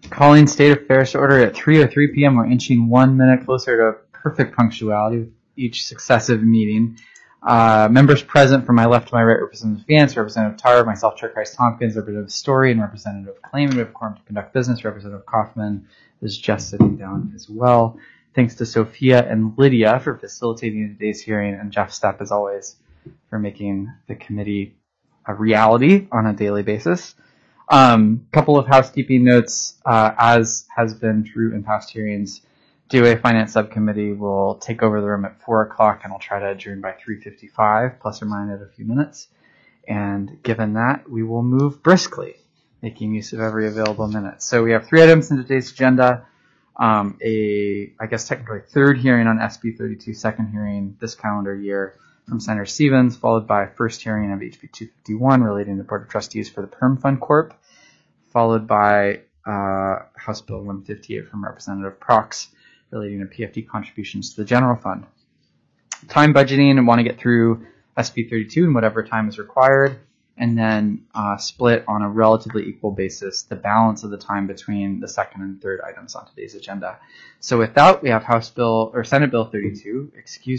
Calling State Affairs to order at 3:03 p.m. We're inching 1 minute closer to perfect punctuality with each successive meeting. Members present from my left to my right: Representative Vance, Representative Tarr, myself, Chair Christ Tompkins, Representative Story, and Representative Clayman. We have quorum to conduct business. Representative Kaufman is just sitting down as well. Thanks to Sophia and Lydia for facilitating today's hearing, and Jeff Stepp, as always, for making the committee a reality on a daily basis. Couple of housekeeping notes. As has been true in past hearings, DOA Finance Subcommittee will take over the room at 4 o'clock, and I'll try to adjourn by 3:55, plus or minus a few minutes. And given that, we will move briskly, making use of every available minute. So we have 3 items in today's agenda. I guess technically third hearing on SB 32, second hearing this calendar year from Senator Stevens, followed by first hearing of HB 251 relating to the Board of Trustees for the Perm Fund Corp., followed by House Bill 158 from Representative Prox relating to PFD contributions to the general fund. Time budgeting, and want to get through SB 32 in whatever time is required, and then split on a relatively equal basis the balance of the time between the second and third items on today's agenda. So with that, we have Senate Bill 32,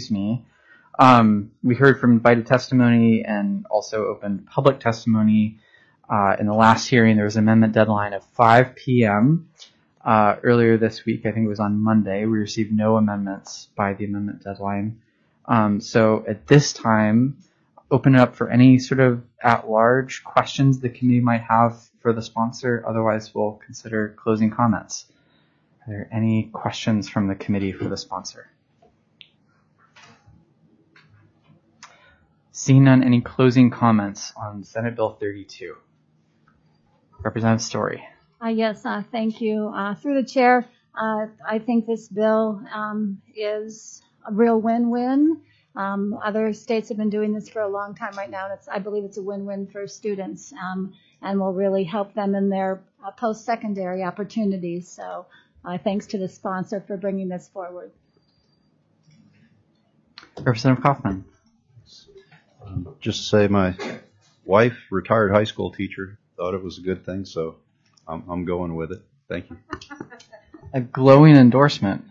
We heard from invited testimony and also opened public testimony. In the last hearing, there was an amendment deadline of 5 p.m. Earlier this week. I think it was on Monday. We received no amendments by the amendment deadline. So at this time, open it up for any sort of at-large questions the committee might have for the sponsor. Otherwise, we'll consider closing comments. Are there any questions from the committee for the sponsor? Seeing none, any closing comments on Senate Bill 32? Representative Story. Yes, thank you. Through the chair, I think this bill is a real win-win. Other states have been doing this for a long time right now, and I believe it's a win-win for students and will really help them in their post-secondary opportunities. So thanks to the sponsor for bringing this forward. Representative Kaufman. Just to say my wife, retired high school teacher, thought it was a good thing, so I'm going with it. Thank you. A glowing endorsement.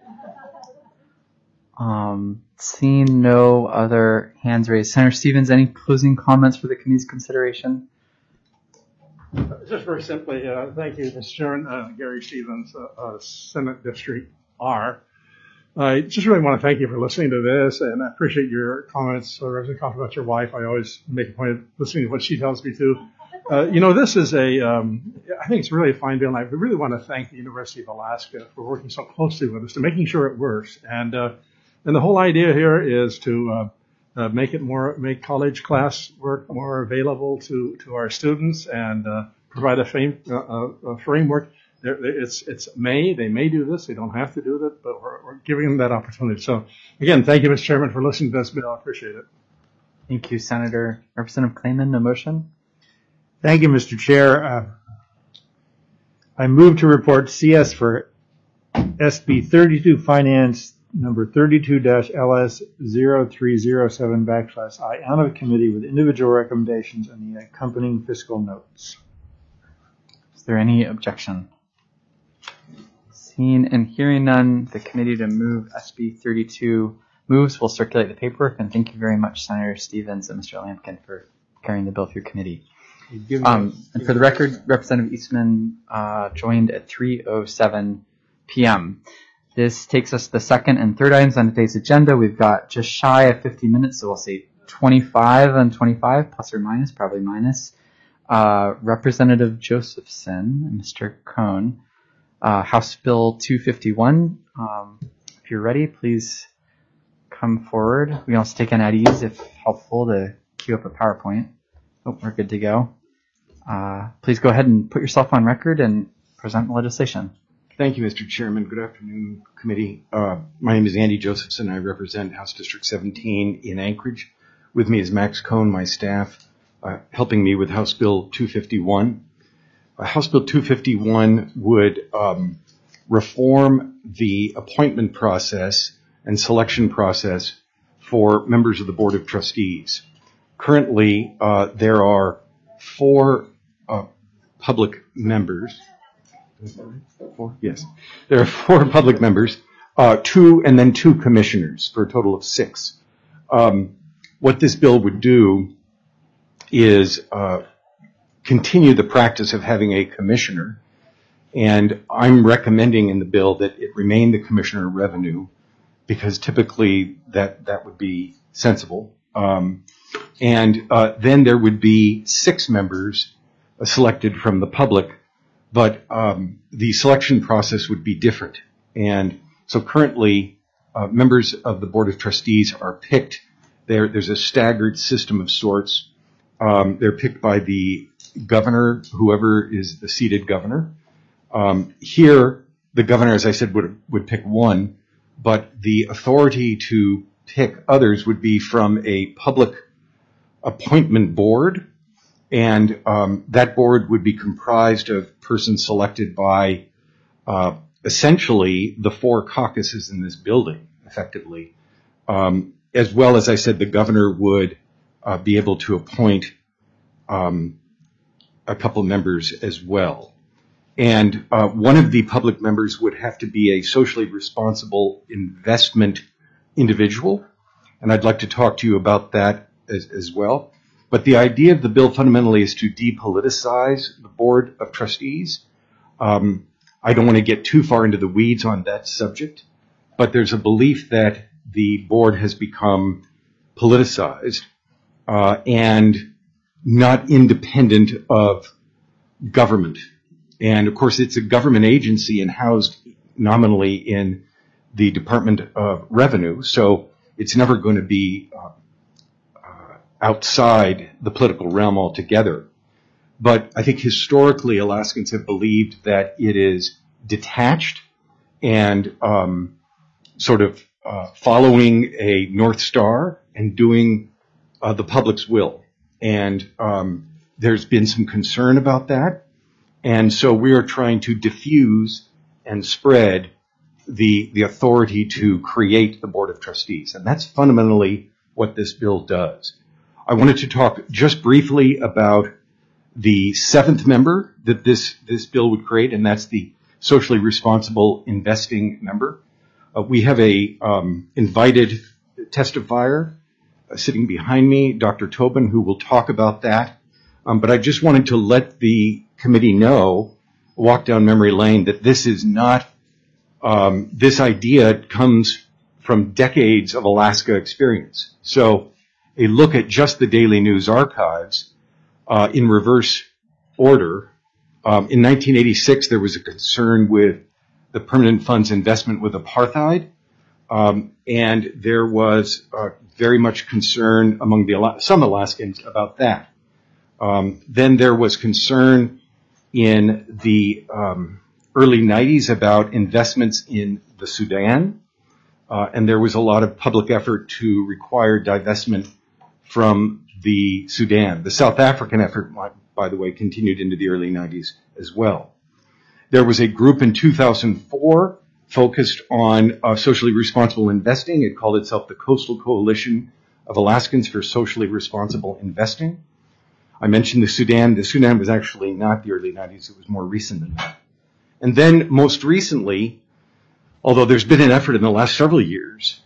Seeing no other hands raised. Senator Stevens, any closing comments for the committee's consideration? Just very simply, thank you, Mr. Chairman. Gary Stevens, Senate District R. I just really want to thank you for listening to this, and I appreciate your comments, Representative Kaufman, about your wife. I always make a point of listening to what she tells me too. This is I think it's really a fine bill, and I really want to thank the University of Alaska for working so closely with us to making sure it works. And the whole idea here is to make college class work more available to our students and provide a framework. They may do this. They don't have to do that, but we're giving them that opportunity. So again, thank you, Mr. Chairman, for listening to this bill. I appreciate it. Thank you, Senator. Representative Clayman, a motion? Thank you, Mr. Chair. I move to report CS for SB 32 Finance number 32-LS0307/I out of committee with individual recommendations and the accompanying fiscal notes. Is there any objection? Seeing and hearing none, the committee to move SB 32 moves. We'll circulate the paperwork, and thank you very much, Senator Stevens and Mr. Lampkin, for carrying the bill through committee. And for the record, Representative Eastman joined at 3:07 p.m. This takes us to the second and third items on today's agenda. We've got just shy of 50 minutes, so we'll say 25 and 25, plus or minus, probably minus. Representative Josephson and Mr. Cohn, House Bill 251. If you're ready, please come forward. We can also take an at ease if helpful to queue up a PowerPoint. Oh, we're good to go. Please go ahead and put yourself on record and present the legislation. Thank you, Mr. Chairman. Good afternoon, committee. My name is Andy Josephson. I represent House District 17 in Anchorage. With me is Max Cohn, my staff, helping me with House Bill 251. House Bill 251 would reform the appointment process and selection process for members of the Board of Trustees. Currently, there are 4 public members Four? Yes. There are 4 public members, 2 and then 2 commissioners for a total of 6. What this bill would do is continue the practice of having a commissioner, and I'm recommending in the bill that it remain the Commissioner of Revenue, because typically that would be sensible. And then there would be 6 members selected from the public, but the selection process would be different. And so currently, members of the Board of Trustees are picked. There's a staggered system of sorts. They're picked by the governor, whoever is the seated governor. Here, the governor, as I said, would pick 1, but the authority to pick others would be from a public appointment board, and that board would be comprised of persons selected by essentially the 4 caucuses in this building, effectively. As well as I said, the governor would be able to appoint a couple members as well. And one of the public members would have to be a socially responsible investment individual. And I'd like to talk to you about that as well. But the idea of the bill fundamentally is to depoliticize the Board of Trustees. I don't want to get too far into the weeds on that subject, but there's a belief that the board has become politicized and not independent of government. And of course, it's a government agency and housed nominally in the Department of Revenue, so it's never going to be outside the political realm altogether. But I think historically, Alaskans have believed that it is detached and sort of following a North Star and doing the public's will. And there's been some concern about that. And so we are trying to diffuse and spread the authority to create the Board of Trustees. And that's fundamentally what this bill does. I wanted to talk just briefly about the 7th member that this bill would create, and that's the socially responsible investing member. We have a invited testifier sitting behind me, Dr. Tobin, who will talk about that. But I just wanted to let the committee know, walk down memory lane, that this is not, this idea comes from decades of Alaska experience. So a look at just the Daily News archives in reverse order. In 1986, there was a concern with the Permanent Fund's investment with apartheid, and there was very much concern among some Alaskans about that. Then there was concern in the early 90s about investments in the Sudan, and there was a lot of public effort to require divestment from the Sudan. The South African effort, by the way, continued into the early 90s as well. There was a group in 2004 focused on socially responsible investing. It called itself the Coastal Coalition of Alaskans for Socially Responsible Investing. I mentioned the Sudan. The Sudan was actually not the early 90s. It was more recent than that. And then most recently, although there's been an effort in the last several years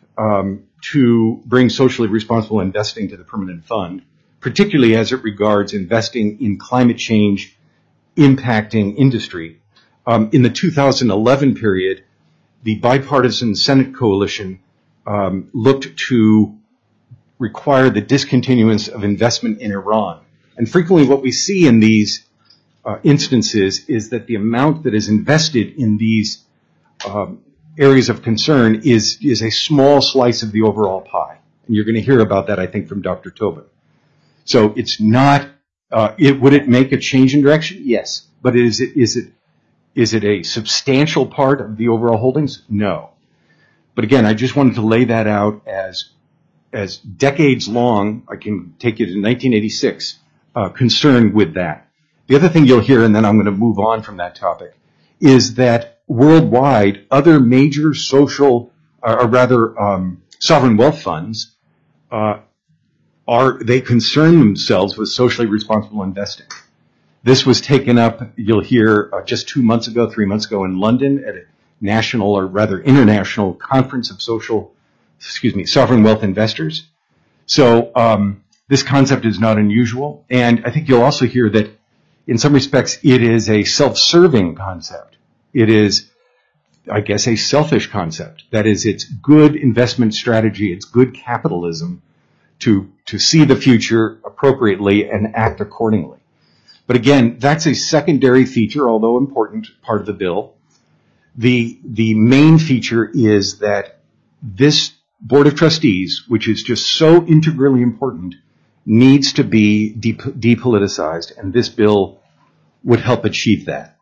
to bring socially responsible investing to the Permanent Fund, particularly as it regards investing in climate change impacting industry. In the 2011 period, the bipartisan Senate coalition looked to require the discontinuance of investment in Iran. And frequently what we see in these instances is that the amount that is invested in these areas of concern is a small slice of the overall pie. And you're going to hear about that, I think, from Dr. Tobin. So it's not, would it make a change in direction? Yes. But is it a substantial part of the overall holdings? No. But again, I just wanted to lay that out as decades long, I can take you to 1986, concerned with that. The other thing you'll hear, and then I'm going to move on from that topic, is that worldwide, other major social, or rather sovereign wealth funds, they concern themselves with socially responsible investing. This was taken up, you'll hear, just 3 months ago in London at a national, or rather international, conference of sovereign wealth investors. So this concept is not unusual, and I think you'll also hear that in some respects it is a self-serving concept. It is, I guess, a selfish concept. That is, it's good investment strategy, it's good capitalism to see the future appropriately and act accordingly. But again, that's a secondary feature, although important, part of the bill. The main feature is that this Board of Trustees, which is just so integrally important, needs to be depoliticized, and this bill would help achieve that.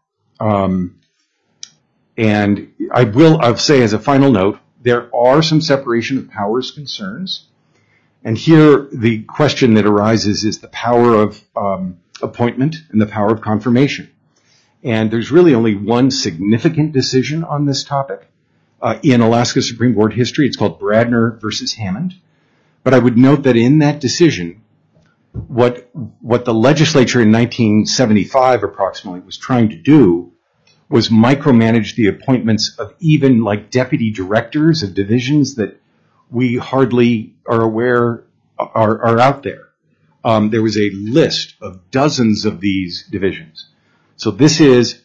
And I'll say as a final note, there are some separation of powers concerns. And here the question that arises is the power of appointment and the power of confirmation. And there's really only one significant decision on this topic in Alaska Supreme Court history. It's called Bradner versus Hammond. But I would note that in that decision, what the legislature in 1975 approximately was trying to do was micromanage the appointments of even like deputy directors of divisions that we hardly are aware are out there. There was a list of dozens of these divisions. So this is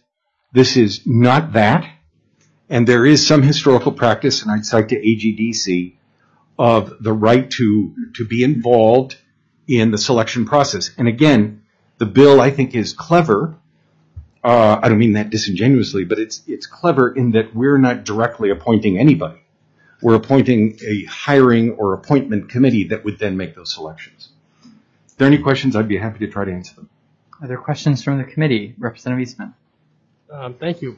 not that, and there is some historical practice, and I'd cite to AGDC, of the right to be involved in the selection process. And again, the bill I think is clever. I don't mean that disingenuously, but it's clever in that we're not directly appointing anybody. We're appointing a hiring or appointment committee that would then make those selections. If there are any questions, I'd be happy to try to answer them. Are there questions from the committee? Representative Eastman. Thank you.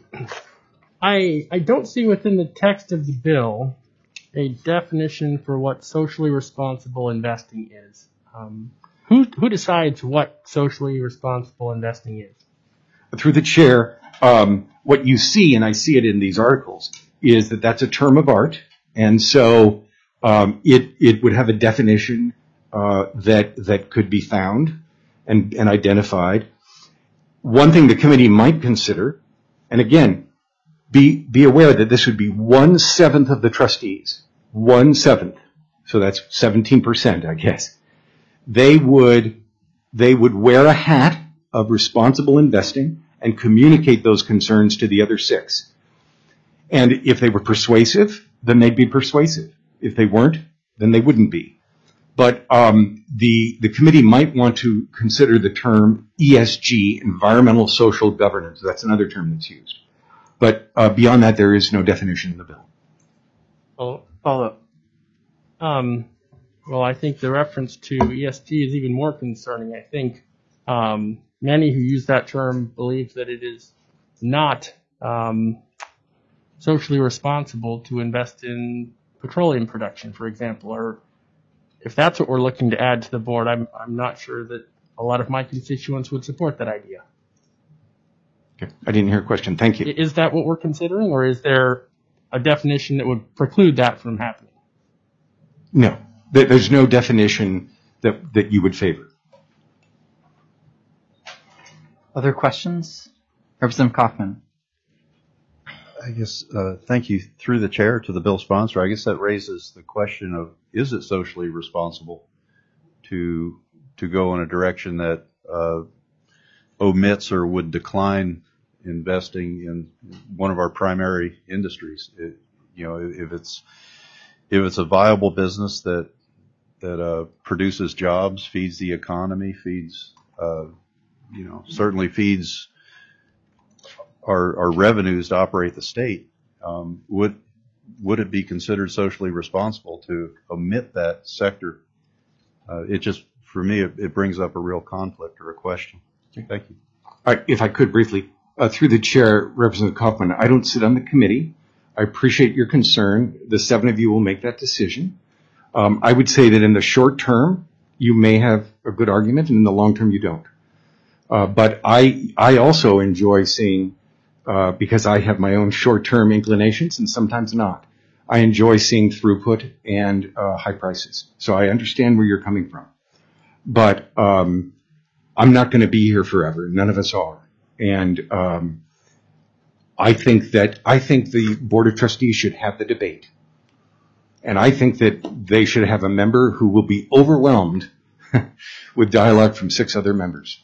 I don't see within the text of the bill a definition for what socially responsible investing is. Who decides what socially responsible investing is? Through the chair, what you see, and I see it in these articles, is that that's a term of art, and so it would have a definition that could be found and identified. One thing the committee might consider, and again, be aware that this would be 1/7 of the trustees, 1/7, so that's 17%, I guess. They would wear a hat of responsible investing and communicate those concerns to the other 6. And if they were persuasive, then they'd be persuasive. If they weren't, then they wouldn't be. But the committee might want to consider the term ESG, environmental social governance. That's another term that's used. But beyond that, there is no definition in the bill. Follow up. Well, I think the reference to ESG is even more concerning. I think many who use that term believe that it is not socially responsible to invest in petroleum production, for example. Or if that's what we're looking to add to the board, I'm not sure that a lot of my constituents would support that idea. Okay. I didn't hear a question. Thank you. Is that what we're considering, or is there a definition that would preclude that from happening? No. There's no definition that you would favor. Other questions? Representative Kaufman. I guess, thank you through the chair to the bill sponsor. I guess that raises the question of, is it socially responsible to go in a direction that omits or would decline investing in one of our primary industries? If it's a viable business that produces jobs, feeds the economy, feeds certainly feeds our revenues to operate the state, would it be considered socially responsible to omit that sector? It just, for me, it brings up a real conflict or a question. Thank you. All right, if I could briefly, through the chair, Representative Kaufman, I don't sit on the committee. I appreciate your concern. The 7 of you will make that decision. I would say that in the short term, you may have a good argument, and in the long term, you don't. But I also enjoy seeing, because I have my own short-term inclinations and sometimes not, I enjoy seeing throughput and high prices. So I understand where you're coming from. But I'm not going to be here forever. None of us are. And I think the Board of Trustees should have the debate. And I think that they should have a member who will be overwhelmed with dialogue from 6 other members.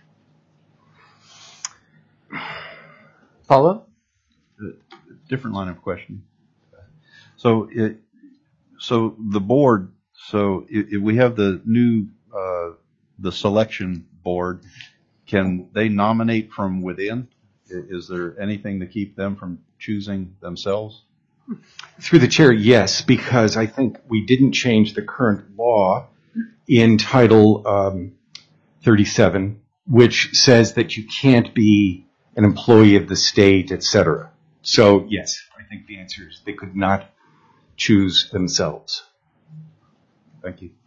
Follow-up? Different line of question. So the board, if we have the new, the selection board, can they nominate from within? Is there anything to keep them from choosing themselves? Through the chair, yes, because I think we didn't change the current law in Title 37, which says that you can't be an employee of the state, etc. So, yes, I think the answer is they could not choose themselves. Thank you.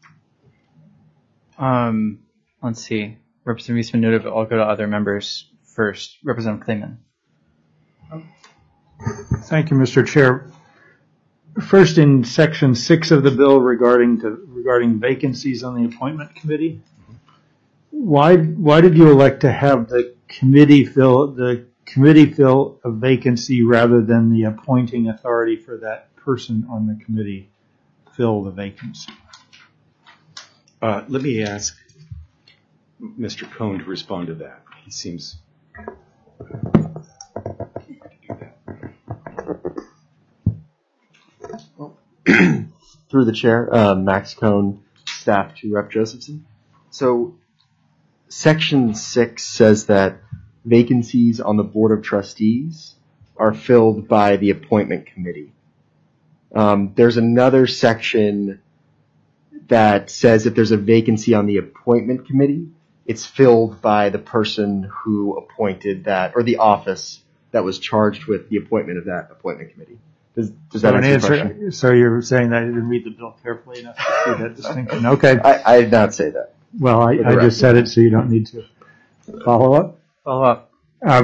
Let's see. Representative Eastman noted, but I'll go to other members first. Representative Clayman. Thank you, Mr. Chair. First, in Section 6 of the bill regarding vacancies on the appointment committee, why did you elect to have the committee fill a vacancy rather than the appointing authority for that person on the committee fill the vacancy? Let me ask Mr. Cohn to respond to that. He seems... Through the chair, Max Cohn, staff to Rep. Josephson. So Section 6 says that vacancies on the Board of Trustees are filled by the appointment committee. There's another section that says if there's a vacancy on the appointment committee, it's filled by the person who appointed that, or the office that was charged with the appointment of that appointment committee. Does that answer your question? So you're saying that I didn't read the bill carefully enough to see that distinction? Okay. I did not say that. Well, I just said it, so you don't need to follow up. Follow up.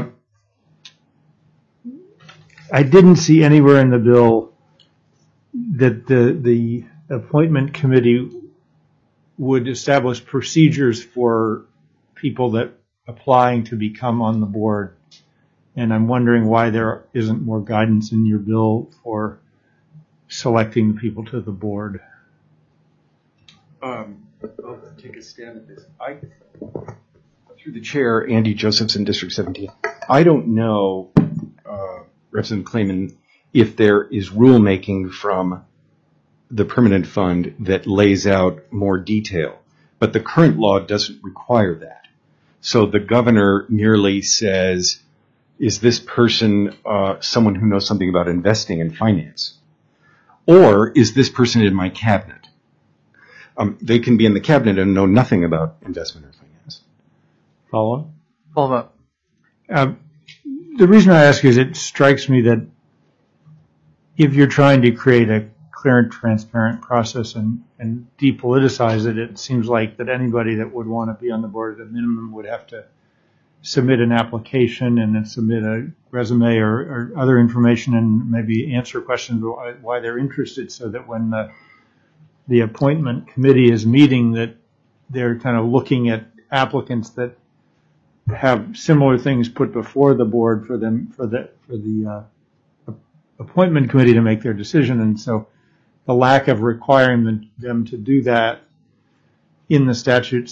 I didn't see anywhere in the bill that the appointment committee would establish procedures for people that applying to become on the board. And I'm wondering why there isn't more guidance in your bill for selecting the people to the board. I'll take a stand at this. Through the chair, Andy Josephson, District 17. I don't know, Representative Clayman, if there is rulemaking from the permanent fund that lays out more detail, but the current law doesn't require that. So the governor merely says, is this person someone who knows something about investing and finance? Or is this person in my cabinet? They can be in the cabinet and know nothing about investment or finance. Follow up. The reason I ask is it strikes me that if you're trying to create a clear and transparent process and depoliticize it, it seems like that anybody that would want to be on the board at a minimum would have to submit an application and then submit a resume or other information and maybe answer questions why they're interested, so that when the appointment committee is meeting, that they're kind of looking at applicants that have similar things put before the board for the appointment committee to make their decision. And so the lack of requiring them to do that in the statute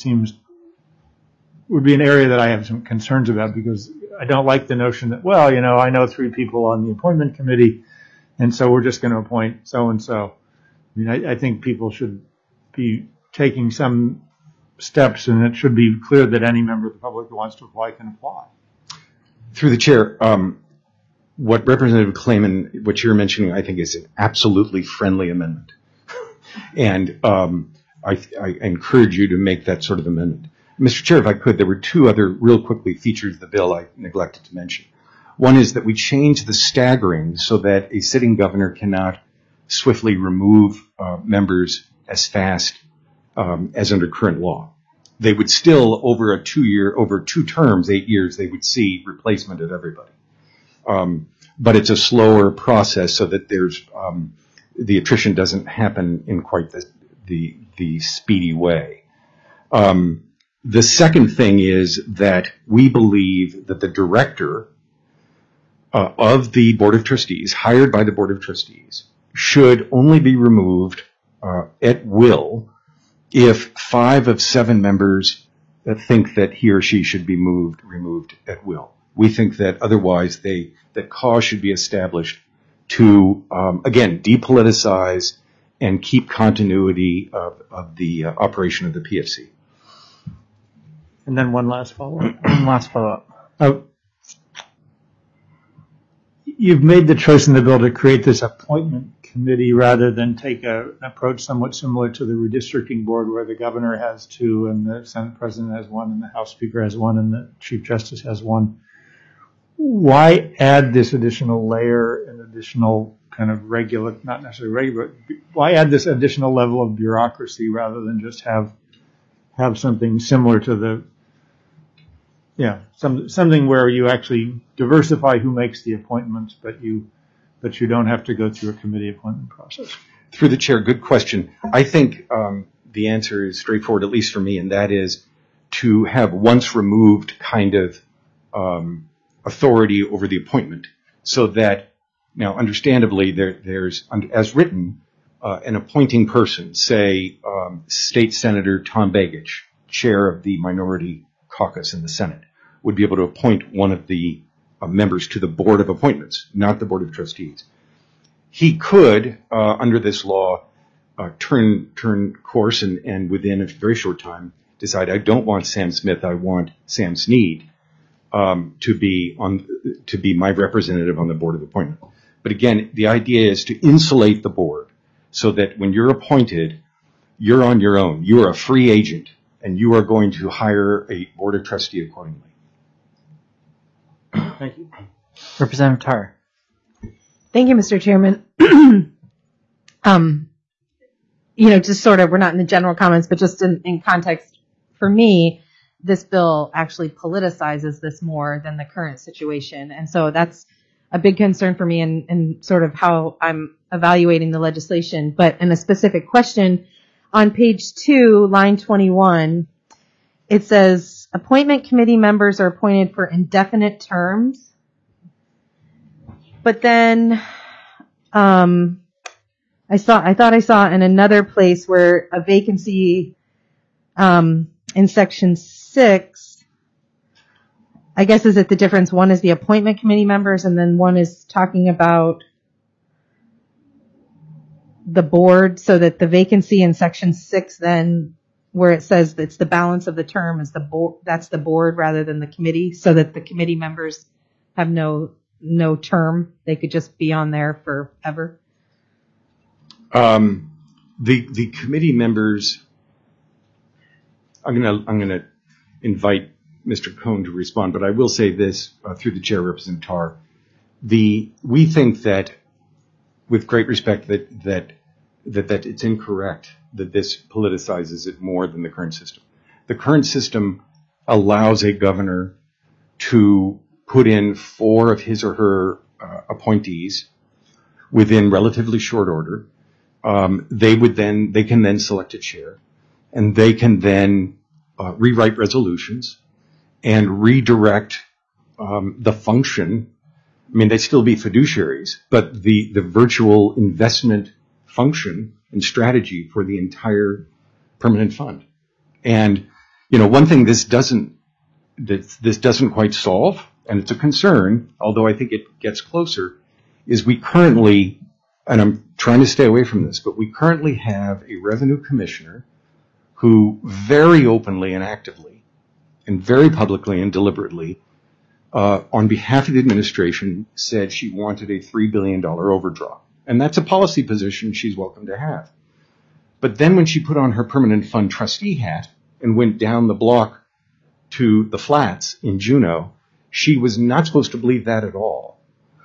would be an area that I have some concerns about, because I don't like the notion that, well, I know 3 people on the appointment committee, and so we're just going to appoint so-and-so. I mean, I think people should be taking some steps, and it should be clear that any member of the public who wants to apply can apply. Through the chair, what Representative Clayman, what you're mentioning, I think is an absolutely friendly amendment. And I encourage you to make that sort of amendment. Mr. Chair, if I could, there were 2 other real quickly features of the bill I neglected to mention. One is that we changed the staggering so that a sitting governor cannot swiftly remove members as fast as under current law. They would still, over 2 terms, 8 years, they would see replacement of everybody. But it's a slower process so that there's the attrition doesn't happen in quite the speedy way. The second thing is that we believe that the director of the Board of Trustees, hired by the Board of Trustees, should only be removed at will if 5 of 7 members think that he or she should be removed at will. We think that otherwise that cause should be established to, again, depoliticize and keep continuity of the operation of the PFC. And then one last follow-up. You've made the choice in the bill to create this appointment committee rather than take an approach somewhat similar to the redistricting board, where the governor has 2 and the Senate president has 1 and the House Speaker has 1 and the Chief Justice has 1. Why add this additional layer and additional kind of regular, not necessarily regular, but why add this additional level of bureaucracy rather than just have something similar to something where you actually diversify who makes the appointments, but you don't have to go through a committee appointment process? Through the chair, good question. I think the answer is straightforward, at least for me, and that is to have once removed kind of authority over the appointment, so that now, understandably, there's, as written, an appointing person, say State Senator Tom Begich, chair of the Minority Caucus in the Senate, would be able to appoint one of the members to the Board of Appointments, not the Board of Trustees. He could, under this law, turn course and within a very short time decide, I don't want Sam Smith, I want Sam Snead to be my representative on the Board of Appointment. But again, the idea is to insulate the board so that when you're appointed, you're on your own. You're a free agent, and you are going to hire a Board of Trustee accordingly. Thank you. Representative Tar. Thank you, Mr. Chairman. Just sort of, we're not in the general comments, but just in context, for me, this bill actually politicizes this more than the current situation. And so that's a big concern for me and sort of how I'm evaluating the legislation. But in a specific question, on page 2, line 21, it says appointment committee members are appointed for indefinite terms. But then I thought I saw in another place where a vacancy in section 6, I guess, is it the difference? One is the appointment committee members, and then one is talking about the board, so that the vacancy in section 6, then where it says it's the balance of the term is the board, that's the board rather than the committee, so that the committee members have no term. They could just be on there forever. The committee members, I'm gonna invite Mr. Cohn to respond, but I will say this through the chair, Representative Tar. We think that, with great respect, that it's incorrect that this politicizes it more than the current system. The current system allows a governor to put in 4 of his or her appointees within relatively short order. They can then select a chair, and they can then rewrite resolutions and redirect the function. I mean, they still be fiduciaries, but the virtual investment function and strategy for the entire permanent fund. And, one thing this doesn't quite solve, and it's a concern, although I think it gets closer, is we currently, and I'm trying to stay away from this, but we currently have a revenue commissioner who very openly and actively and very publicly and deliberately, on behalf of the administration, said she wanted a $3 billion overdraw. And that's a policy position she's welcome to have. But then when she put on her permanent fund trustee hat and went down the block to the flats in Juneau, she was not supposed to believe that at all.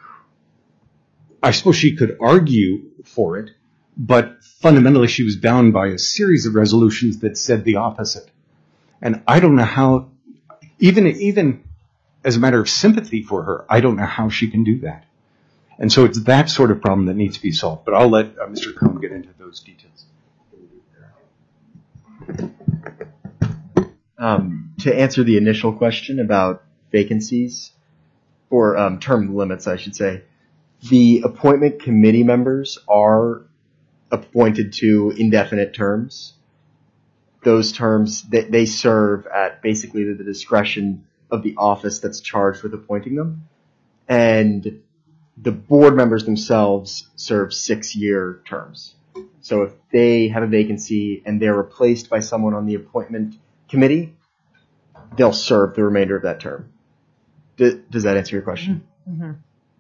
I suppose she could argue for it, but fundamentally she was bound by a series of resolutions that said the opposite. And I don't know how, even as a matter of sympathy for her, I don't know how she can do that. And so it's that sort of problem that needs to be solved. But I'll let Mr. Cohn get into those details. To answer the initial question about vacancies, or term limits, I should say, the appointment committee members are appointed to indefinite terms. Those terms, they serve at basically the discretion of the office that's charged with appointing them. And the board members themselves serve 6-year terms. So if they have a vacancy and they're replaced by someone on the appointment committee, they'll serve the remainder of that term. Does that answer your question? Mm-hmm.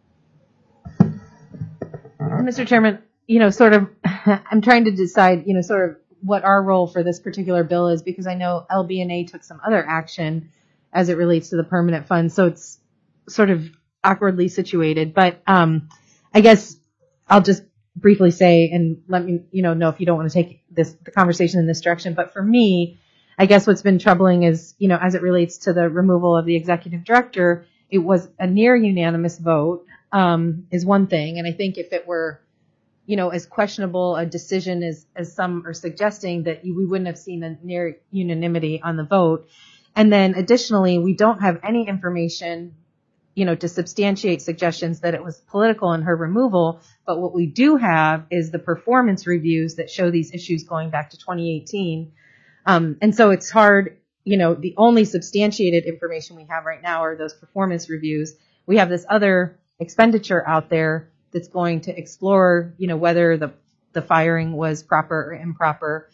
Mr. Chairman, sort of, I'm trying to decide, sort of what our role for this particular bill is, because I know LBNA took some other action as it relates to the permanent fund, so it's sort of awkwardly situated. But I guess I'll just briefly say, and let me know if you don't want to take the conversation in this direction. But for me, I guess what's been troubling is, as it relates to the removal of the executive director, it was a near unanimous vote, is one thing. And I think if it were, as questionable a decision as some are suggesting, that we wouldn't have seen a near unanimity on the vote. And then additionally, we don't have any information, to substantiate suggestions that it was political in her removal. But what we do have is the performance reviews that show these issues going back to 2018. And so it's hard, the only substantiated information we have right now are those performance reviews. We have this other expenditure out there that's going to explore, whether the firing was proper or improper.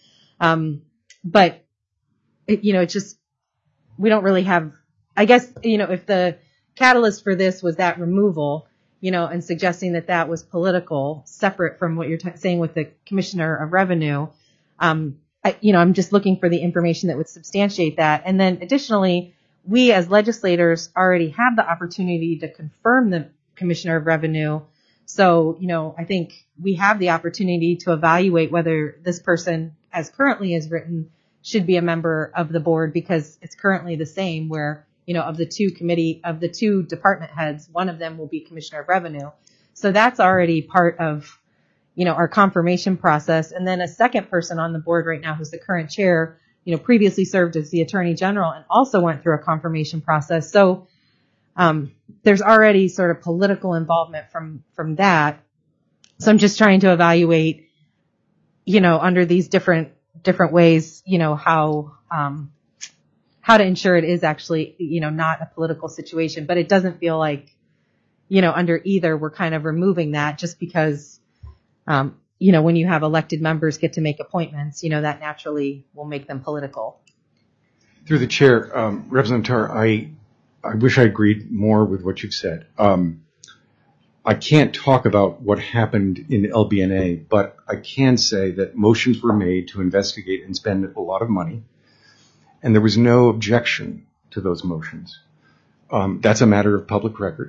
But, it's just, we don't really have, I guess, if the catalyst for this was that removal, and suggesting that was political, separate from what you're saying with the Commissioner of Revenue, I'm just looking for the information that would substantiate that. And then additionally, we as legislators already have the opportunity to confirm the Commissioner of Revenue. So, I think we have the opportunity to evaluate whether this person, as currently is written, should be a member of the board, because it's currently the same where, of the two department heads, one of them will be Commissioner of Revenue. So that's already part of, our confirmation process. And then a second person on the board right now, who's the current chair, previously served as the Attorney General and also went through a confirmation process. So there's already sort of political involvement from that. So I'm just trying to evaluate, under these different ways, how to ensure it is actually, not a political situation. But it doesn't feel like, under either, we're kind of removing that just because, when you have elected members get to make appointments, that naturally will make them political. Through the chair, Representative Tar, I wish I agreed more with what you've said. I can't talk about what happened in LBNA, but I can say that motions were made to investigate and spend a lot of money, and there was no objection to those motions. That's a matter of public record.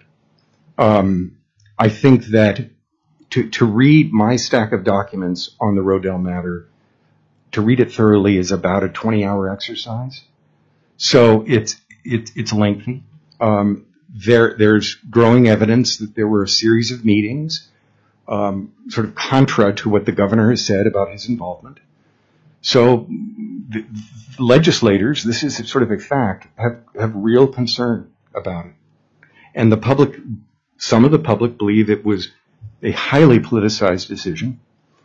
I think that to read my stack of documents on the Rodell matter, to read it thoroughly is about a 20-hour exercise. So it's lengthy. There's growing evidence that there were a series of meetings, sort of contra to what the governor has said about his involvement. So the legislators, this is sort of a fact, have real concern about it. And the public, some of the public believe it was a highly politicized decision.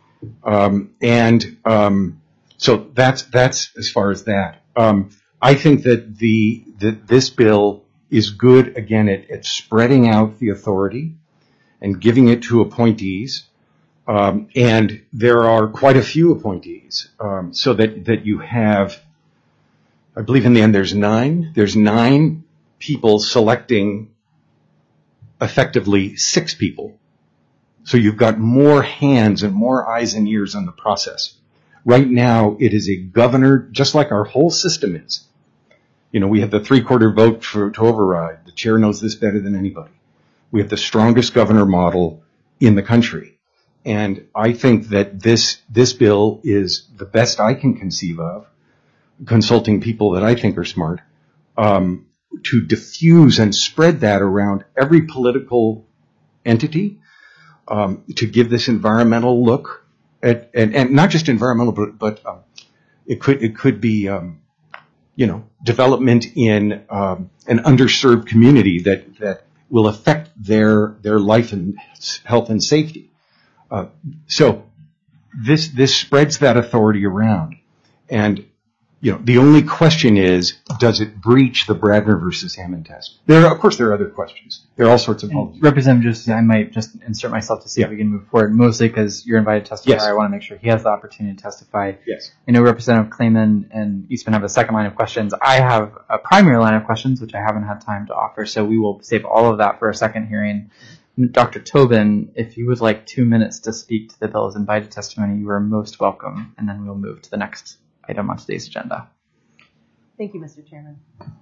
So that's as far as that. I think that this bill is good, again, at spreading out the authority and giving it to appointees. And there are quite a few appointees, so that you have, I believe in the end there's 9. There's 9 people selecting effectively 6 people. So you've got more hands and more eyes and ears on the process. Right now, it is a governor, just like our whole system is. We have the 3/4 vote to override. The chair knows this better than anybody. We have the strongest governor model in the country. And I think that this bill is the best I can conceive of, consulting people that I think are smart, to diffuse and spread that around every political entity, to give this environmental look at, and not just environmental, but it could be development in an underserved community that will affect their life and health and safety. So this spreads that authority around. And, the only question is, does it breach the Bradner versus Hammond test? Of course, there are other questions. There are all sorts of policies. Representative Joseph, I might just insert myself to see if we can move forward, mostly because you're invited to testify. Yes. I want to make sure he has the opportunity to testify. Yes. I know Representative Clayman and Eastman have a second line of questions. I have a primary line of questions, which I haven't had time to offer, so we will save all of that for a second hearing. Dr. Tobin, if you would like 2 minutes to speak to the bill as invited testimony, you are most welcome, and then we'll move to the next item on today's agenda. Thank you, Mr. Chairman.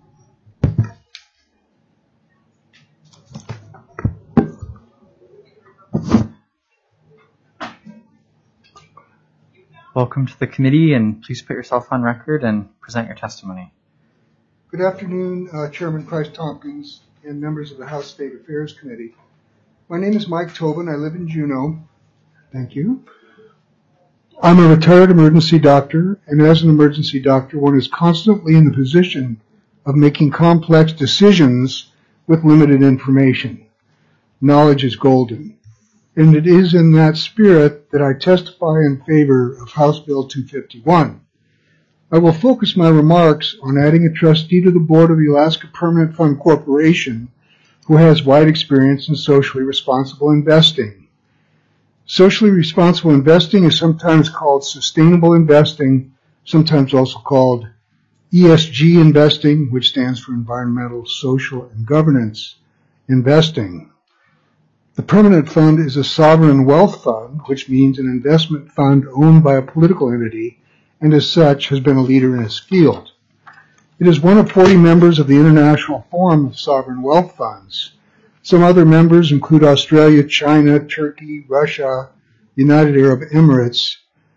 Welcome to the committee, and please put yourself on record and present your testimony. Good afternoon, Chairman Price Tompkins and members of the House State Affairs Committee. My name is Mike Tobin. I live in Juneau. Thank you. I'm a retired emergency doctor, and as an emergency doctor, one is constantly in the position of making complex decisions with limited information. Knowledge is golden. And it is in that spirit that I testify in favor of House Bill 251. I will focus my remarks on adding a trustee to the board of the Alaska Permanent Fund Corporation who has wide experience in socially responsible investing. Socially responsible investing is sometimes called sustainable investing, sometimes also called ESG investing, which stands for environmental, social, and governance investing. The Permanent Fund is a sovereign wealth fund, which means an investment fund owned by a political entity, and as such has been a leader in its field. It is one of 40 members of the International Forum of Sovereign Wealth Funds. Some other members include Australia, China, Turkey, Russia, United Arab Emirates,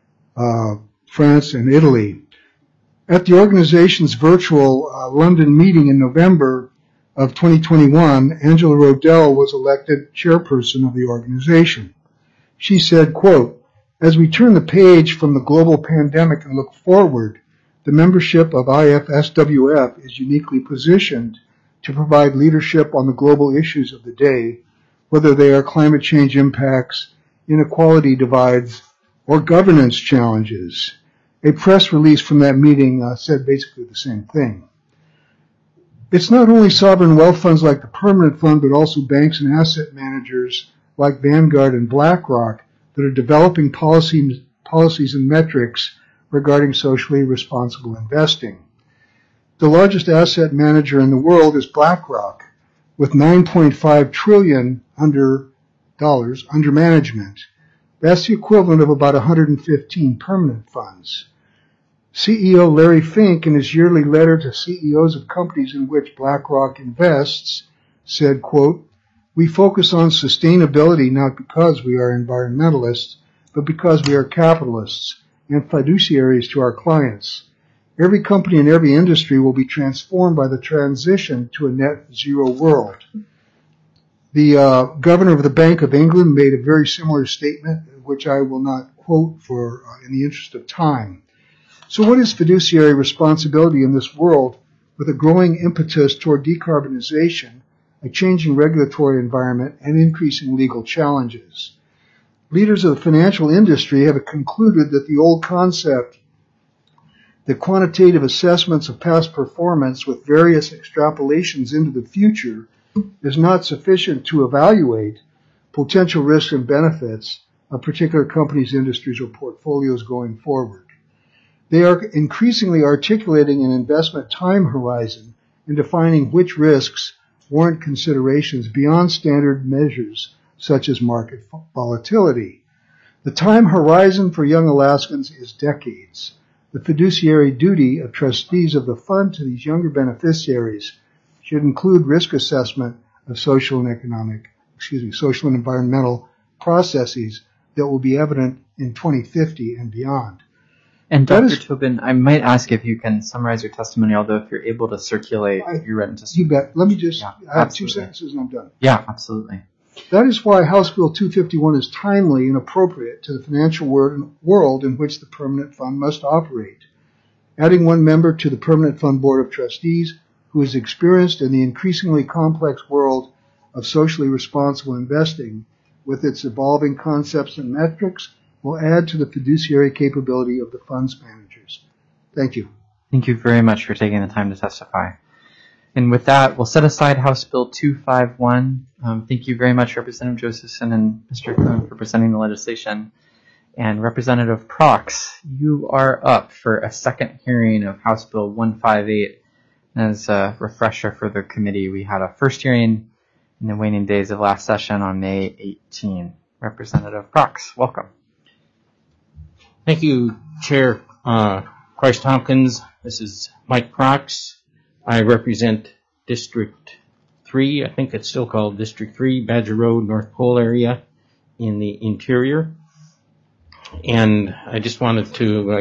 France, and Italy. At the organization's virtual London meeting in November of 2021, Angela Rodell was elected chairperson of the organization. She said, quote, "As we turn the page from the global pandemic and look forward, the membership of IFSWF is uniquely positioned to provide leadership on the global issues of the day, whether they are climate change impacts, inequality divides, or governance challenges." A press release from that meeting said basically the same thing. It's not only sovereign wealth funds like the Permanent Fund, but also banks and asset managers like Vanguard and BlackRock that are developing policies and metrics regarding socially responsible investing. The largest asset manager in the world is BlackRock, with $9.5 trillion under management. That's the equivalent of about 115 permanent funds. CEO Larry Fink, in his yearly letter to CEOs of companies in which BlackRock invests, said, quote, "We focus on sustainability not because we are environmentalists, but because we are capitalists and fiduciaries to our clients. Every company in every industry will be transformed by the transition to a net zero world." The governor of the Bank of England made a very similar statement, which I will not quote in the interest of time. So what is fiduciary responsibility in this world with a growing impetus toward decarbonization, a changing regulatory environment, and increasing legal challenges? Leaders of the financial industry have concluded that the old concept that quantitative assessments of past performance with various extrapolations into the future is not sufficient to evaluate potential risks and benefits of particular companies, industries, or portfolios going forward. They are increasingly articulating an investment time horizon and defining which risks warrant considerations beyond standard measures such as market volatility. The time horizon for young Alaskans is decades. The fiduciary duty of trustees of the fund to these younger beneficiaries should include risk assessment of social and environmental processes that will be evident in 2050 and beyond. And Dr. Tobin, I might ask if you can summarize your testimony, although if you're able to circulate your written testimony. You bet. Let me just, I have 2 sentences and I'm done. Yeah, absolutely. That is why House Bill 251 is timely and appropriate to the financial world in which the Permanent Fund must operate. Adding one member to the Permanent Fund Board of Trustees who is experienced in the increasingly complex world of socially responsible investing with its evolving concepts and metrics will add to the fiduciary capability of the fund's managers. Thank you. Thank you very much for taking the time to testify. And with that, we'll set aside House Bill 251. Thank you very much, Representative Josephson and Mr. Cohn, for presenting the legislation. And Representative Prox, you are up for a second hearing of House Bill 158. As a refresher for the committee, we had a first hearing in the waning days of last session on May 18. Representative Prox, welcome. Thank you, Chair Price-Tompkins. This is Mike Prox. I represent District 3, I think it's still called District 3, Badger Road, North Pole area in the interior. And I just wanted to,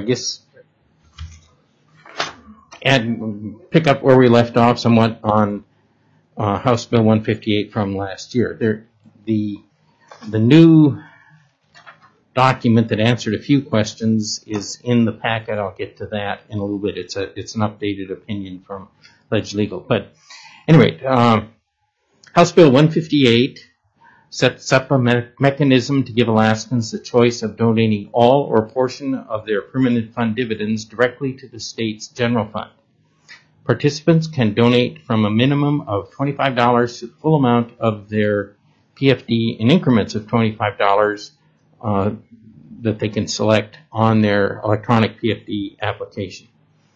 pick up where we left off somewhat on House Bill 158 from last year. The new document that answered a few questions is in the packet. I'll get to that in a little bit. It's an updated opinion from Ledge Legal. But anyway, House Bill 158 sets up a mechanism to give Alaskans the choice of donating all or a portion of their permanent fund dividends directly to the state's general fund. Participants can donate from a minimum of $25 to the full amount of their PFD in increments of $25 that they can select on their electronic PFD application.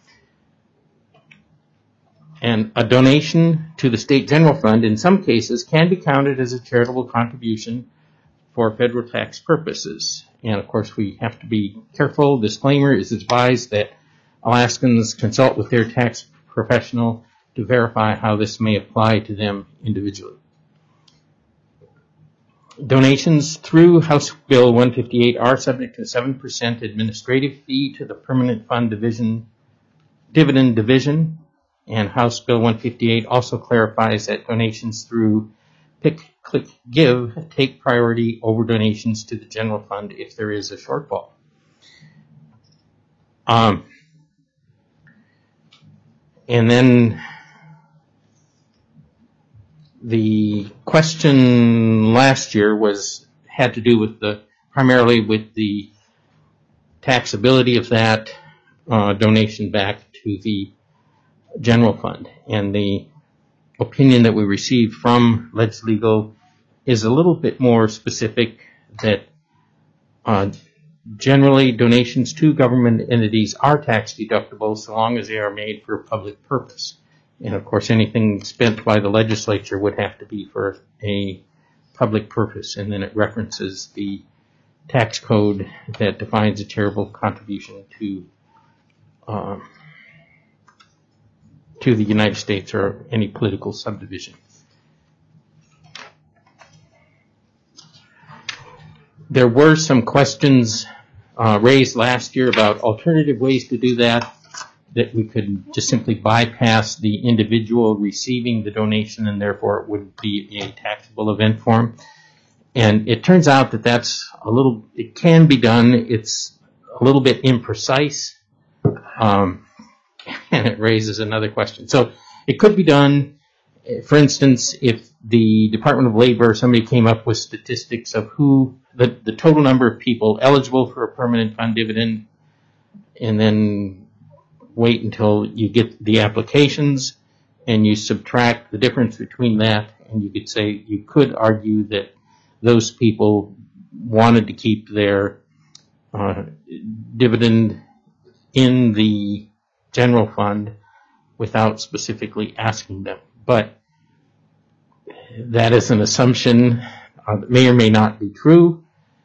And a donation to the state general fund in some cases can be counted as a charitable contribution for federal tax purposes. And of course we have to be careful. Disclaimer is advised that Alaskans consult with their tax professional to verify how this may apply to them individually. Donations through House Bill 158 are subject to 7% administrative fee to the Permanent Fund Dividend Division, and House Bill 158 also clarifies that donations through Pick, Click, Give take priority over donations to the general fund if there is a shortfall. And then the question last year had to do with primarily with the taxability of that donation back to the general fund. And the opinion that we received from Ledge Legal is a little bit more specific that generally donations to government entities are tax deductible so long as they are made for a public purpose. And of course anything spent by the legislature would have to be for a public purpose. And then it references the tax code that defines a charitable contribution to the United States or any political subdivision. There were some questions raised last year about alternative ways to do that we could just simply bypass the individual receiving the donation and therefore it would be a taxable event for them. And it turns out that it can be done. It's a little bit imprecise. And it raises another question. So it could be done, for instance, if the Department of Labor or somebody came up with statistics of the total number of people eligible for a permanent fund dividend, and then wait until you get the applications and you subtract the difference between that, and you could argue that those people wanted to keep their dividend in the general fund without specifically asking them. But that is an assumption that may or may not be true.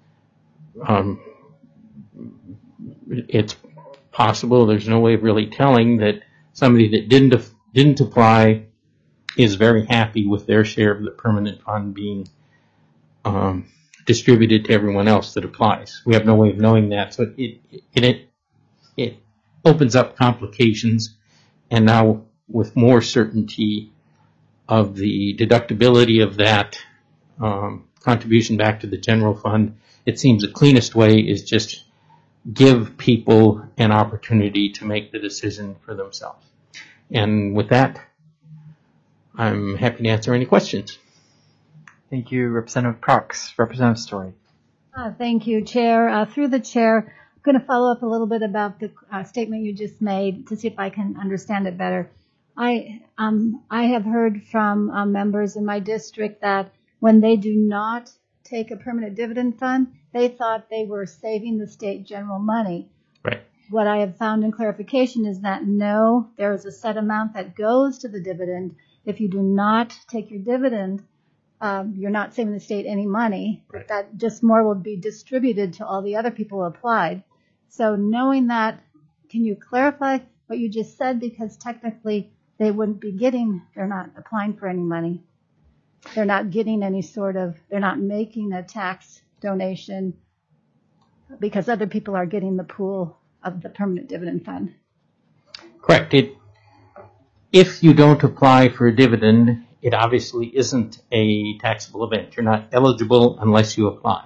It's possible, there's no way of really telling, that somebody that didn't apply is very happy with their share of the permanent fund being distributed to everyone else that applies. We have no way of knowing that, so it opens up complications, and now with more certainty of the deductibility of that contribution back to the general fund, it seems the cleanest way is just give people an opportunity to make the decision for themselves. And with that, I'm happy to answer any questions. Thank you, Representative Prox. Representative Story. Thank you, Chair. Through the Chair, I'm going to follow up a little bit about the statement you just made to see if I can understand it better. I have heard from members in my district that when they do not take a permanent dividend fund, they thought they were saving the state general money. Right. What I have found in clarification is that no, there is a set amount that goes to the dividend. If you do not take your dividend, you're not saving the state any money. Right. That just more will be distributed to all the other people who applied. So knowing that, can you clarify what you just said? Because technically they wouldn't be they're not applying for any money. They're not getting they're not making a tax donation because other people are getting the pool of the permanent dividend fund. Correct. If you don't apply for a dividend, it obviously isn't a taxable event. You're not eligible unless you apply.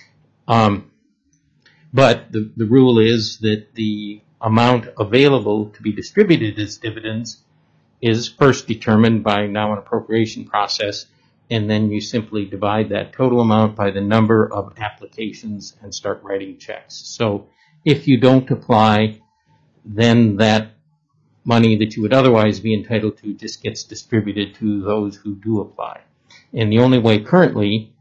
But the rule is that the amount available to be distributed as dividends is first determined by now an appropriation process, and then you simply divide that total amount by the number of applications and start writing checks. So if you don't apply, then that money that you would otherwise be entitled to just gets distributed to those who do apply. And the only way currently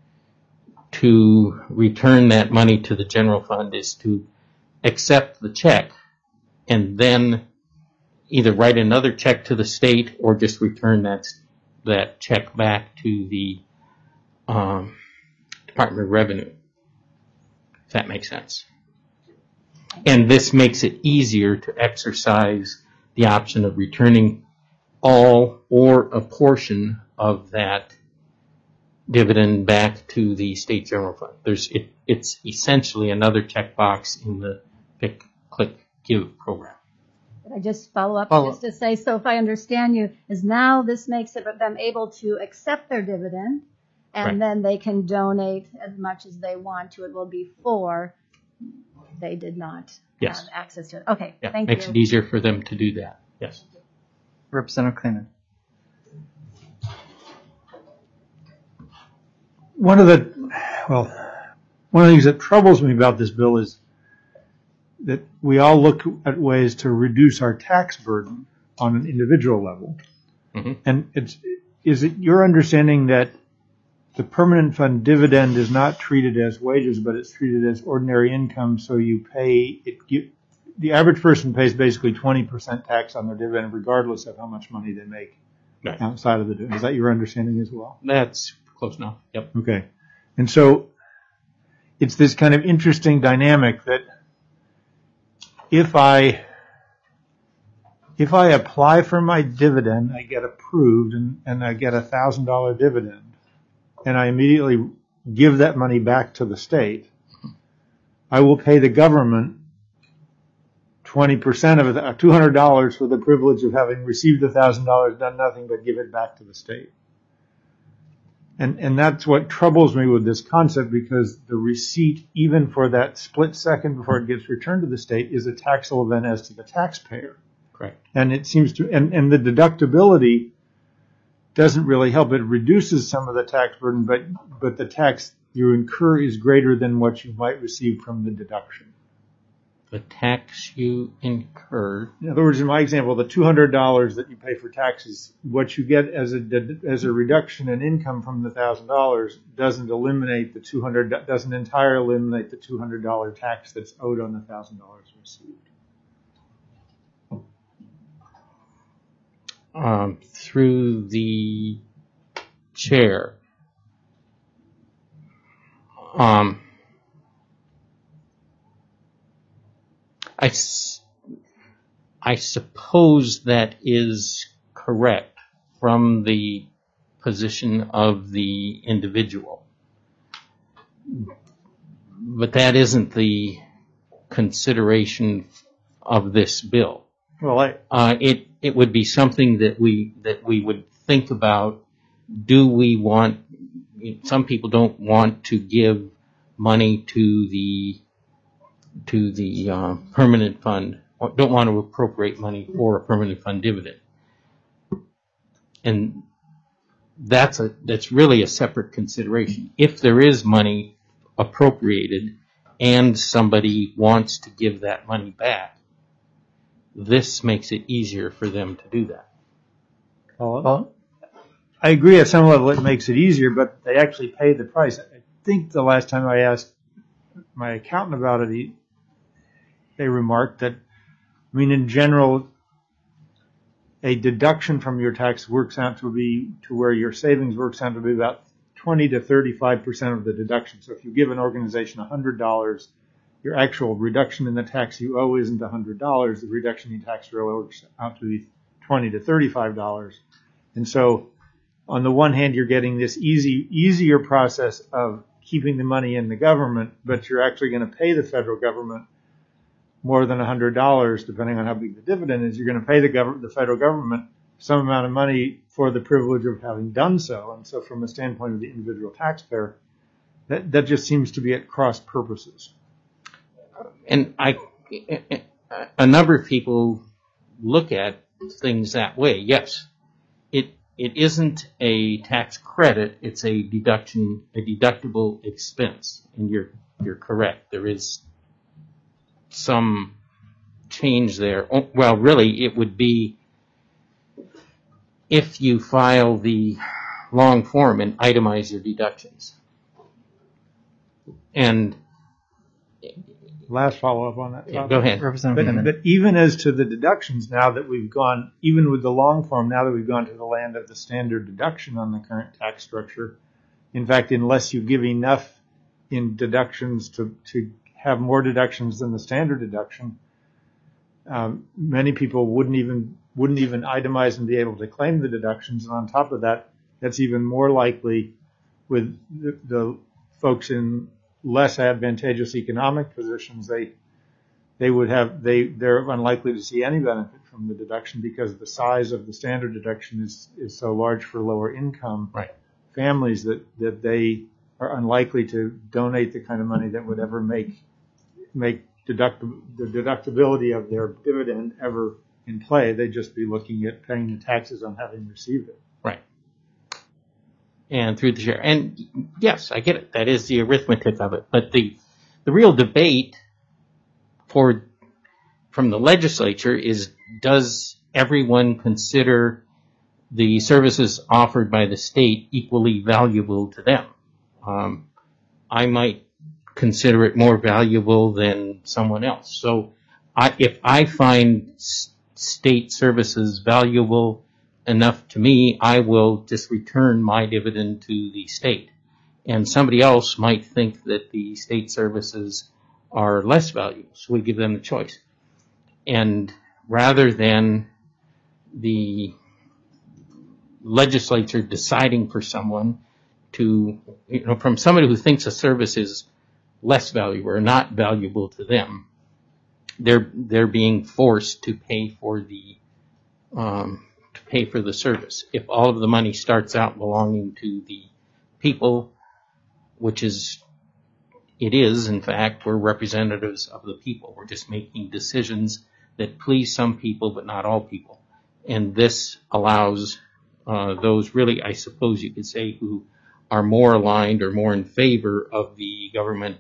to return that money to the general fund is to accept the check and then either write another check to the state or just return that check back to the Department of Revenue, if that makes sense. And this makes it easier to exercise the option of returning all or a portion of that dividend back to the state general fund. It's essentially another checkbox in the Pick, Click, Give program. I just follow up just to say, so if I understand you, is now this makes them able to accept their dividend, and Right. then they can donate as much as they want to it. Well, before they did not Yes. have access to it. Okay, Yeah, thank makes you. it easier for them to do that. Yes. Representative Clayman. One of the things that troubles me about this bill is that we all look at ways to reduce our tax burden on an individual level. Mm-hmm. And is it your understanding that the permanent fund dividend is not treated as wages, but it's treated as ordinary income, so the average person pays basically 20% tax on their dividend regardless of how much money they make Right. outside of the dividend? Is that your understanding as well? That's close enough. Yep. Okay. And so it's this kind of interesting dynamic that if I apply for my dividend, I get approved and I get $1,000 dividend, and I immediately give that money back to the state, I will pay the government 20% of it, $200 for the privilege of having received $1,000, done nothing but give it back to the state. And that's what troubles me with this concept, because the receipt, even for that split second before it gets returned to the state, is a taxable event as to the taxpayer. Correct. And it seems to, and the deductibility doesn't really help. It reduces some of the tax burden, but the tax you incur is greater than what you might receive from the deduction. The tax you incur. In other words, in my example, the $200 that you pay for taxes, what you get as a reduction in income from the $1,000 doesn't entirely eliminate the $200 tax that's owed on the $1,000 received. Through the chair. I suppose that is correct from the position of the individual. But that isn't the consideration of this bill. Well, it would be something that we would think about. Do we want? Some people don't want to give money to the to the permanent fund, or don't want to appropriate money for a permanent fund dividend. And that's really a separate consideration. If there is money appropriated and somebody wants to give that money back, this makes it easier for them to do that. Well, I agree at some level it makes it easier, but they actually pay the price. I think the last time I asked my accountant about it, they remarked that, I mean, in general, a deduction from your tax works out to be to where your savings works out to be about 20 to 35% of the deduction. So if you give an organization $100, your actual reduction in the tax you owe isn't $100. The reduction in tax you owe works out to be $20 to $35. And so on the one hand, you're getting this easier process of keeping the money in the government, but you're actually going to pay the federal government more than $100, depending on how big the dividend is. You're going to pay the federal government some amount of money for the privilege of having done so. And so from a standpoint of the individual taxpayer, that just seems to be at cross purposes. And a number of people look at things that way. Yes, it isn't a tax credit; it's a deduction, a deductible expense. And you're correct. There is some change there. Well, really, it would be if you file the long form and itemize your deductions. And last follow-up on that. Yeah, go ahead. But even as to the deductions, now that we've gone, even with the long form, now that we've gone to the land of the standard deduction on the current tax structure, in fact, unless you give enough in deductions to have more deductions than the standard deduction, many people wouldn't even itemize and be able to claim the deductions. And on top of that, that's even more likely with the folks in less advantageous economic positions. They're unlikely to see any benefit from the deduction because the size of the standard deduction is so large for lower income families that they are unlikely to donate the kind of money that would ever make the deductibility of their dividend ever in play. They'd just be looking at paying the taxes on having received it. Right. And through the share. And yes, I get it. That is the arithmetic of it. But the real debate from the legislature is, does everyone consider the services offered by the state equally valuable to them? I might consider it more valuable than someone else. So if I find state services valuable enough to me, I will just return my dividend to the state. And somebody else might think that the state services are less valuable, so we give them the choice. And rather than the legislature deciding for someone to, from somebody who thinks a service is less valuable or not valuable to them, they're being forced to pay for the service. If all of the money starts out belonging to the people, which it is, in fact, we're representatives of the people. We're just making decisions that please some people but not all people. And this allows those really, I suppose you could say, who are more aligned or more in favor of the government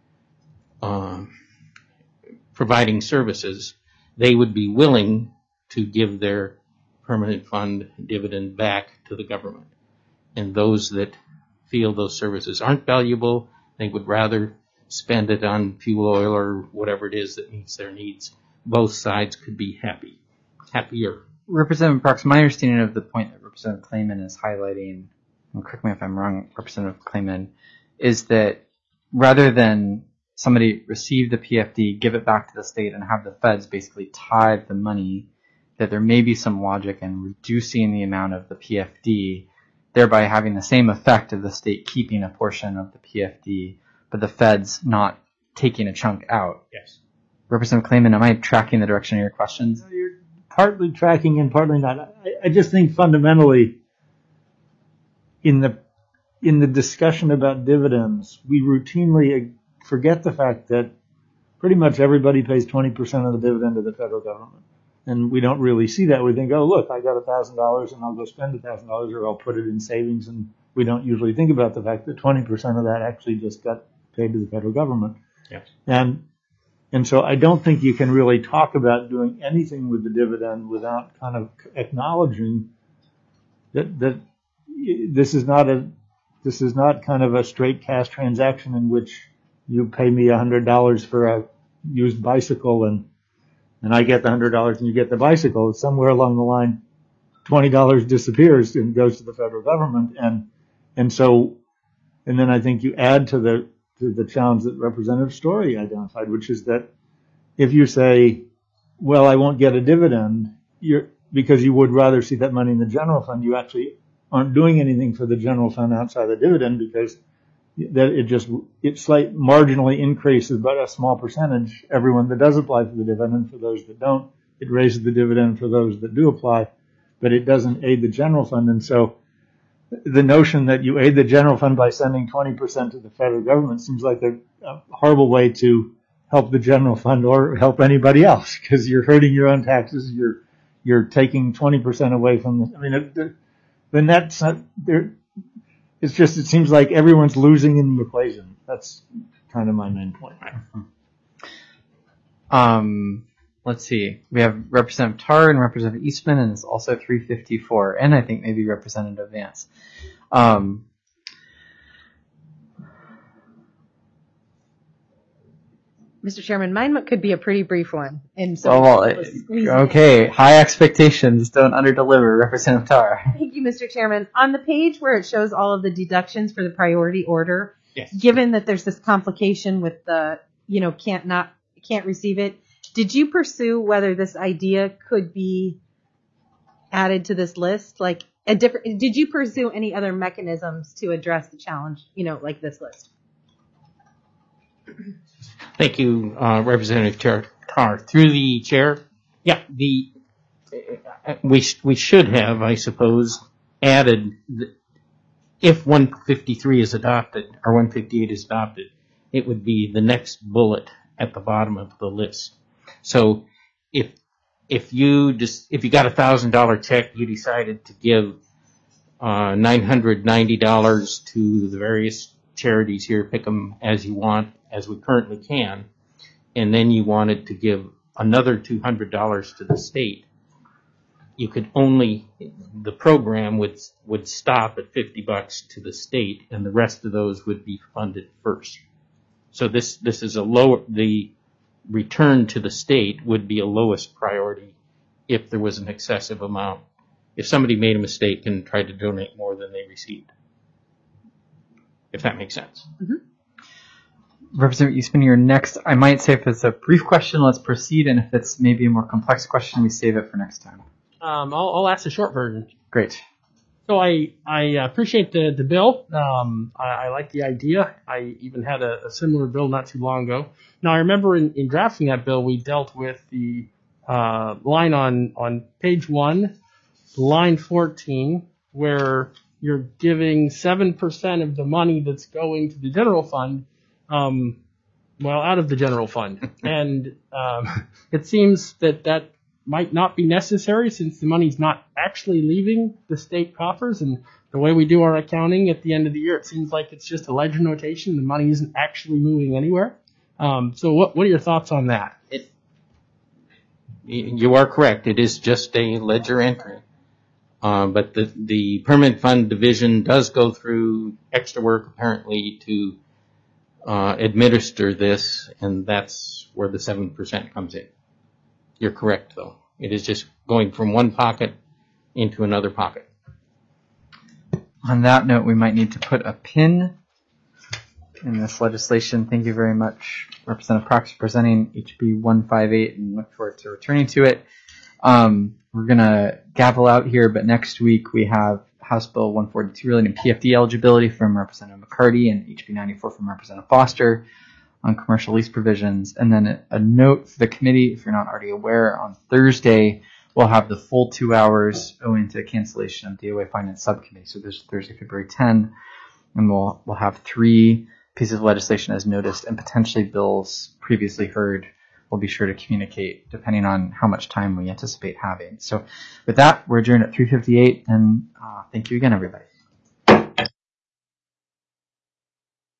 providing services, they would be willing to give their permanent fund dividend back to the government. And those that feel those services aren't valuable, they would rather spend it on fuel oil or whatever it is that meets their needs. Both sides could be happier. Representative Parks, my understanding of the point that Representative Clayman is highlighting, and correct me if I'm wrong, Representative Clayman, is that rather than somebody receive the PFD, give it back to the state, and have the feds basically tithe the money, that there may be some logic in reducing the amount of the PFD, thereby having the same effect of the state keeping a portion of the PFD, but the feds not taking a chunk out. Yes. Representative Clayman, am I tracking the direction of your questions? You're partly tracking and partly not. I just think fundamentally in the discussion about dividends, we routinely forget the fact that pretty much everybody pays 20% of the dividend to the federal government. And we don't really see that. We think, oh, look, I got $1,000 and I'll go spend $1,000 or I'll put it in savings. And we don't usually think about the fact that 20% of that actually just got paid to the federal government. Yes. And so I don't think you can really talk about doing anything with the dividend without kind of acknowledging that this is not kind of a straight cash transaction in which you pay me $100 for a used bicycle and I get the $100 and you get the bicycle. Somewhere along the line, $20 disappears and goes to the federal government. And then I think you add to the challenge that Representative Story identified, which is that if you say, well, I won't get a dividend, because you would rather see that money in the general fund, you actually aren't doing anything for the general fund outside the dividend because it slight marginally increases by a small percentage everyone that does apply for the dividend. For those that don't, it raises the dividend for those that do apply, but it doesn't aid the general fund. And so the notion that you aid the general fund by sending 20% to the federal government seems like a horrible way to help the general fund or help anybody else, because you're hurting your own taxes. You're taking 20% away from the net's not there. It's just, it seems like everyone's losing in the equation. That's kind of my main point. Let's see. We have Representative Tarr and Representative Eastman, and it's also 354, and I think maybe Representative Vance. Mr. Chairman, mine could be a pretty brief one. And so okay. High expectations, don't underdeliver. Representative Tarr. Thank you, Mr. Chairman. On the page where it shows all of the deductions for the priority order, Yes. Given that there's this complication with the, can't receive it, did you pursue whether this idea could be added to this list? Did you pursue any other mechanisms to address the challenge, like this list? Thank you, Representative Tarr. Through the chair, yeah, we should have, I suppose, added if 153 is adopted or 158 is adopted, it would be the next bullet at the bottom of the list. So if you got $1,000 check, you decided to give $990 to the various charities here, pick them as you want, as we currently can, and then you wanted to give another $200 to the state, you could the program would stop at $50 to the state, and the rest of those would be funded first. So this is the return to the state would be a lowest priority if there was an excessive amount. If somebody made a mistake and tried to donate more than they received. If that makes sense. Mm-hmm. Representative Eastman, you're next. I might say if it's a brief question, let's proceed, and if it's maybe a more complex question, we save it for next time. I'll ask the short version. Great. So I appreciate the bill. I like the idea. I even had a similar bill not too long ago. Now, I remember in drafting that bill, we dealt with the line on page 1, line 14, where you're giving 7% of the money that's going to the general fund, out of the general fund. And it seems that might not be necessary since the money's not actually leaving the state coffers. And the way we do our accounting at the end of the year, it seems like it's just a ledger notation. The money isn't actually moving anywhere. So what are your thoughts on that? You are correct. It is just a ledger entry. But the permanent fund division does go through extra work apparently to administer this, and that's where the 7% comes in. You're correct, though. It is just going from one pocket into another pocket. On that note, we might need to put a pin in this legislation. Thank you very much, Representative Cox, for presenting HB 158, and look forward to returning to it. We're going to gavel out here, but next week we have House Bill 142 relating to PFD eligibility from Representative McCarty and HB 94 from Representative Foster on commercial lease provisions. And then a note for the committee, if you're not already aware, on Thursday we'll have the full 2 hours owing to cancellation of DOA Finance Subcommittee. So this is Thursday, February 10, and we'll have 3 pieces of legislation as noticed, and potentially bills previously heard. We'll be sure to communicate depending on how much time we anticipate having. So with that, we're adjourned at 3:58, and thank you again, everybody.